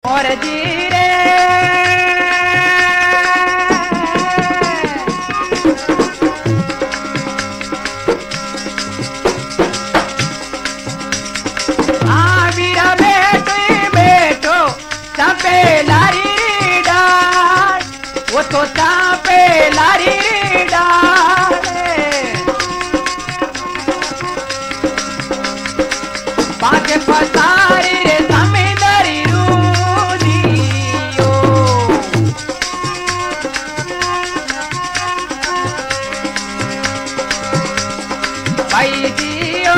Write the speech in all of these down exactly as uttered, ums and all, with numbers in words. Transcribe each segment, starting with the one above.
और जी रे आ वीरा बेटो बेटो चापे लारी डाल वो तो चापे लारी डाल बाके पसारी रे जमींदारी रूदियो भाई जियो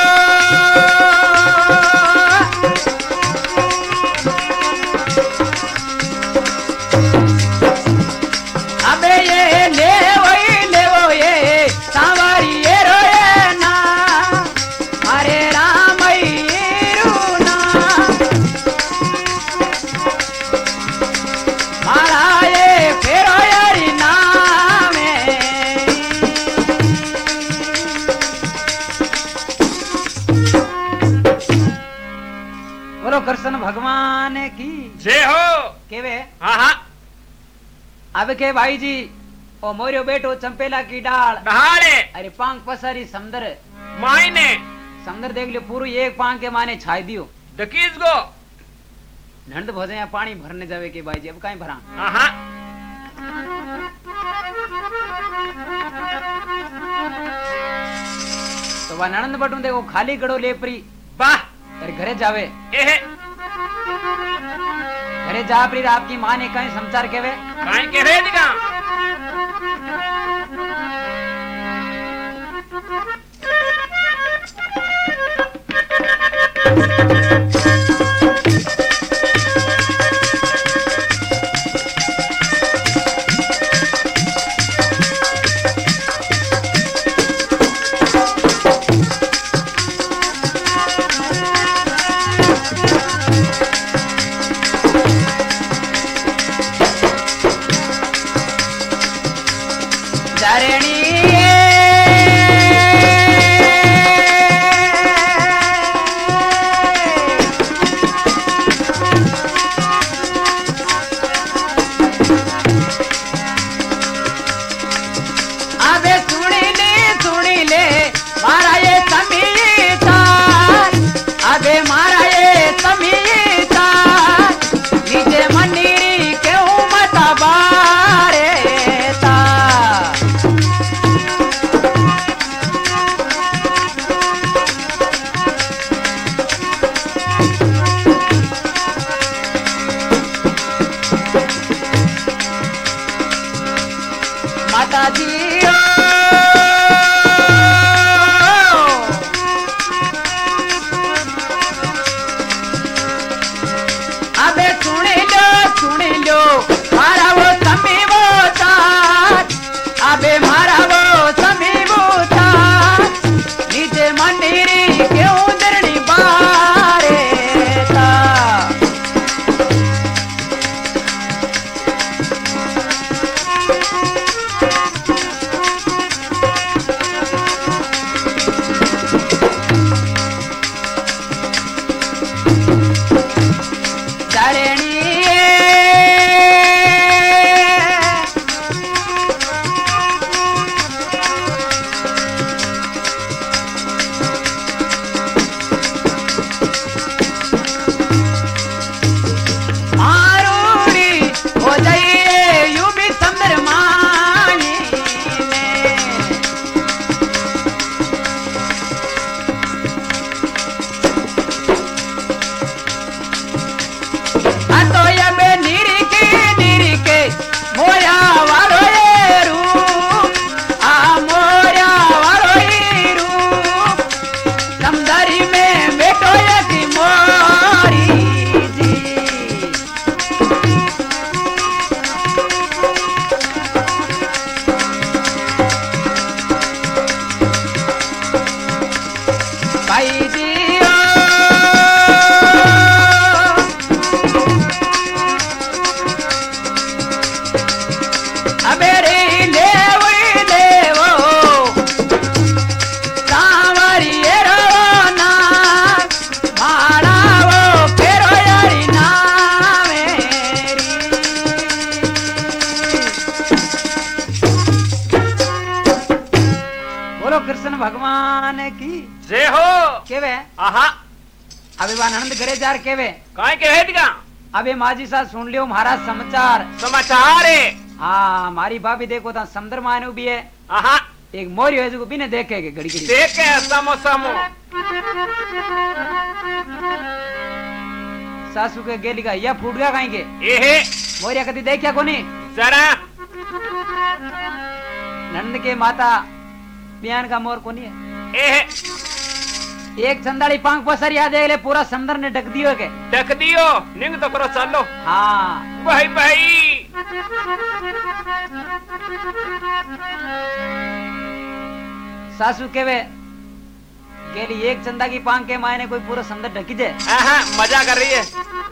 अबे ये ले वही ले वो ये सांवारी ये रोए ना अरे राम रूना मारा ये फेरो यारी नाम बोलो कृष्ण भगवान की जय हो। केवे हाँ हाँ अब के भाई जी ओ मोरियो बेटो चंपेला की डाल दहाड़े अरे पांग पसारी समंदर मायने समंदर देख लियो पूरी एक पांग के माने छाई दियो दकीज गो नंद भोजे यहाँ पानी भरने जावे के भाई जी अब कहीं भरा हाँ हाँ तो वह ननंद बटू देखो खाली गड़ो ले परी वाह अरे घरे जावे एहे घरे जा परी आपकी माँ ने कहीं समाचार केवे काहे के रे दिगा भगवान की जय हो केवे आहा अबे वा आनंद करे जार केवे काय कहे दिगा अबे माजी साहब सुन लियो महाराज समाचार समाचार है हाँ मारी भाभी देखो ता समुद्र माने भी है आहा एक मोरियो है जो बिने देखे के घड़ी घड़ी देखे समो समो सासू के गेली का या फूट गया कहीं के ये है मोरिया कदी देखया कोनी जरा नंद के माता बियान का मोर कोनी है ये है एक चंदाड़ी पांख पसर याद है पूरा समुद्र ने ढक दियो के ढक दियो निंग तो करो चलो हाँ भाई भाई सासू केवे गेली एक चंदा की पांख के मायने कोई पूरा समुद्र ढकी जाए आहा मजा कर रही है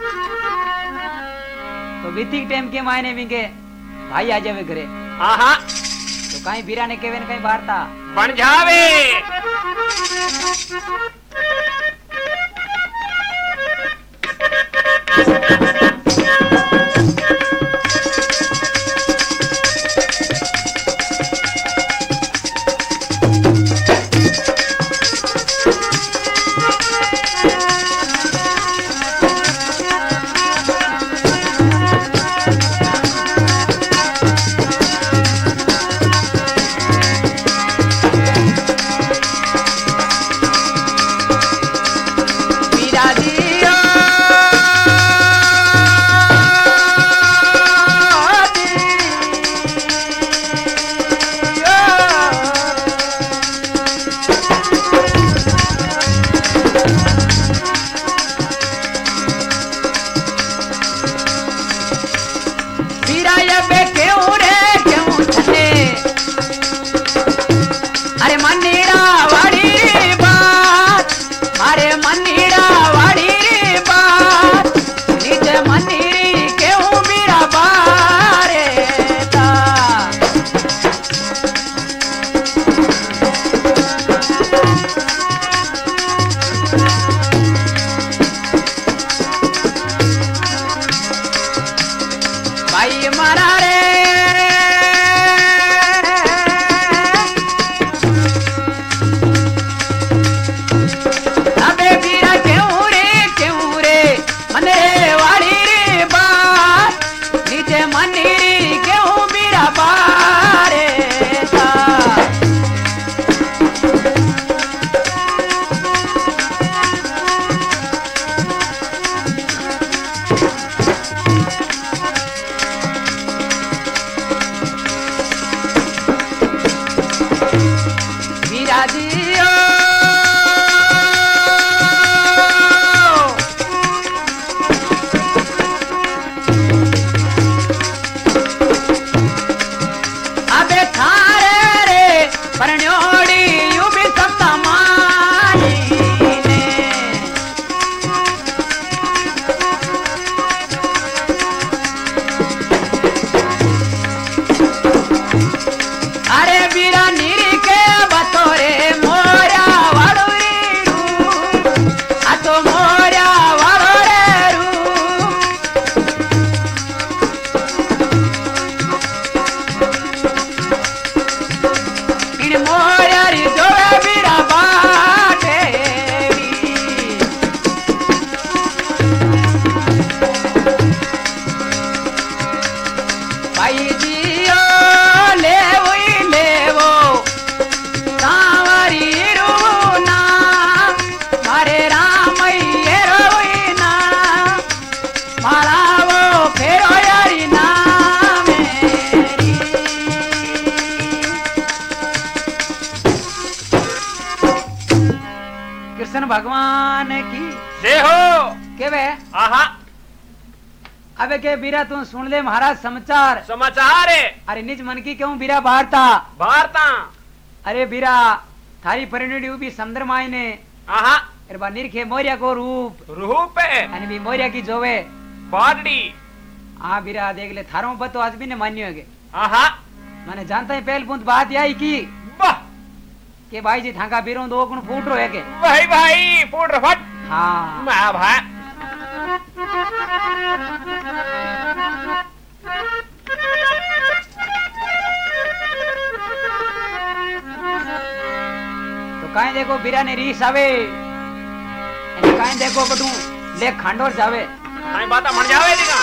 तो बीती टाइम के मायने भी के भाई आ जावे घरे आहा तो कहीं बीरा ने केवे ने कहीं बारता बन जावे भगवान की जय हो के वे आहा अबे के बीरा तू सुन ले महाराज समाचार समाचार है अरे निज मन की क्यों बीरा बाहरता भारता अरे बीरा थारी परिणति भी समुद्र माई ने आहा अरे बा निरखे मोरिया को रूप रूप है यानी भी मोरिया की जोवे बाडड़ी हाँ बीरा देख ले थारो बत तो आज भी ने मान्यो है आहा मैंने जानता है पहल पुंत बात यही की वाह के भाई जी थाका बीरो दो गुण फूट रो है के भाई भाई फूट रो फट हाँ मैं भाई देखो बीरा ने रीस आवे एने काई देखो बटू ले खांडोर जावे काई बाता मन जावे दीगा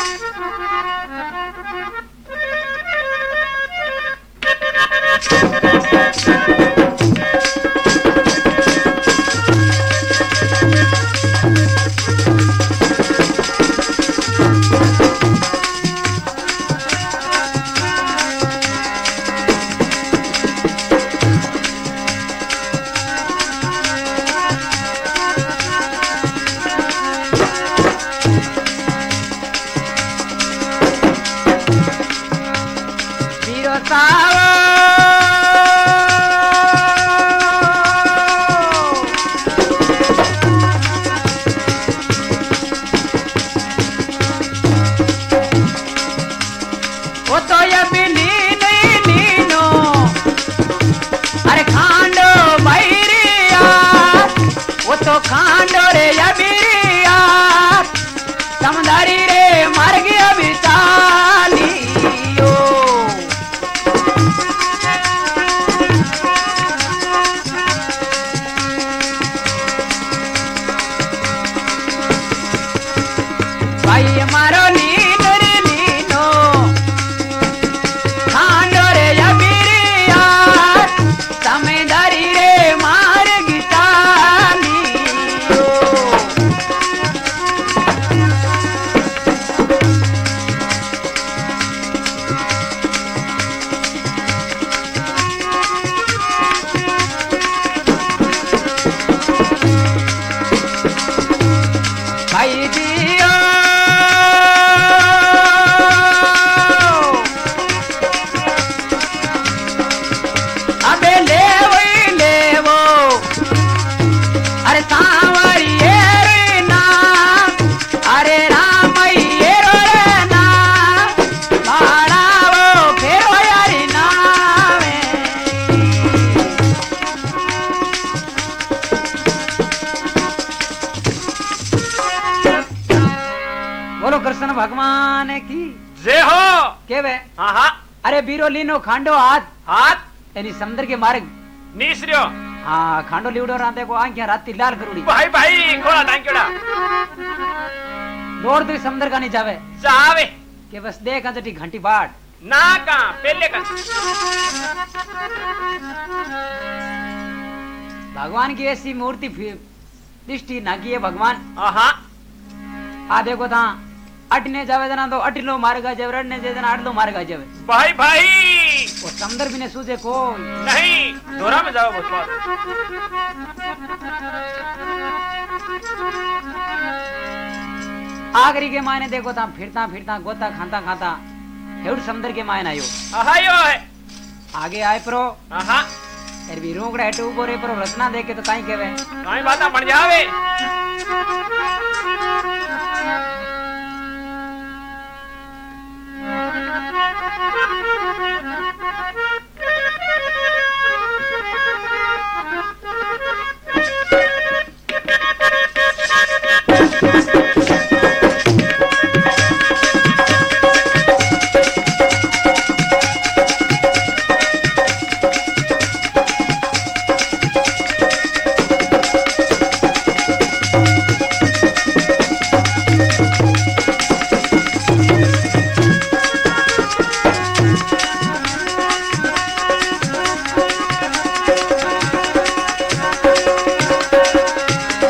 भगवान की जय हो के वे हाँ हाँ अरे बीरो लीनो खांडो हाथ हाथ यानी समुद्र के मार्ग नीसरियो हाँ खांडो लिवड़ो राते को आंखियां राती लाल करूड़ी भाई भाई खोला टांगड़ा दौड़ तो समुद्र का नहीं जावे जावे के बस देख अंजटी घंटी बाट ना का पहले का भगवान की ऐसी मूर्ति दृष्टि ना की है भगवान हाँ आ देखो था अटने जावे जना तो अटलो मार्गा जावे रडने जे जना अटलो मार्गा जावे भाई भाई वो समुद्र भी ने सूझे कोई नहीं दोरा में जाओ बहुत बात आखिरी के मायने देखो था फिरता फिरता गोता खाता खाता हेउड समुद्र के मायने आयो आयो है आगे आए प्रो हाँ एर भी रोंगड़ा हेटू बोरे प्रो रचना देखे तो काई केवे काई बाता बन जावे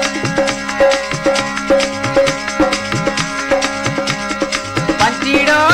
पंचीड़ो